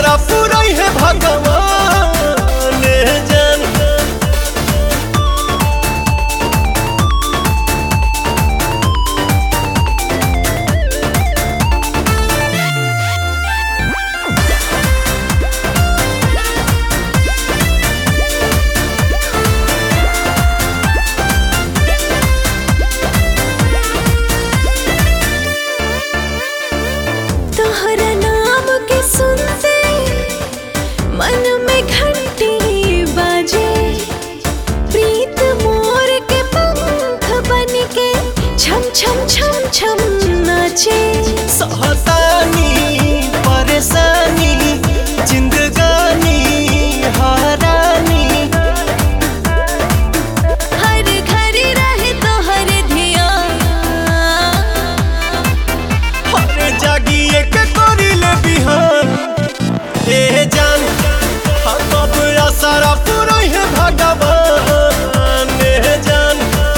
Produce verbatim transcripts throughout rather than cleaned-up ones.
सारा पूरा है भगवान जान। तोहरा नाम के सुनते मन में घंटी बाजे, प्रीत मोर के पंख बन के छम छम छम छम नाचे। सहतानी परेशानी जिंदगानी हरानी, हर घर रहे तो हर ध्यान, हर जागिए के करिल बिहान ए जान। हम सारा पूरा है भगवान ए जान।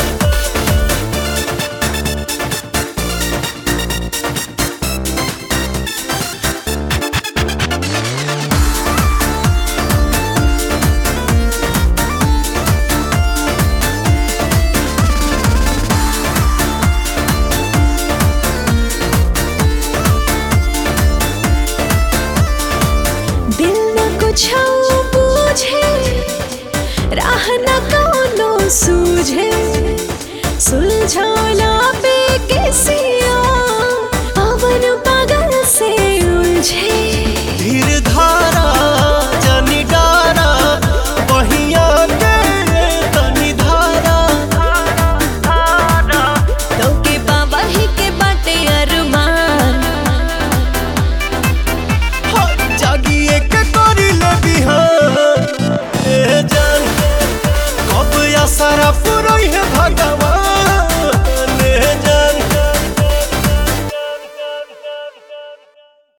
दिल न कुछ बूझे, राह न कोनो सूझे, सुलझाओ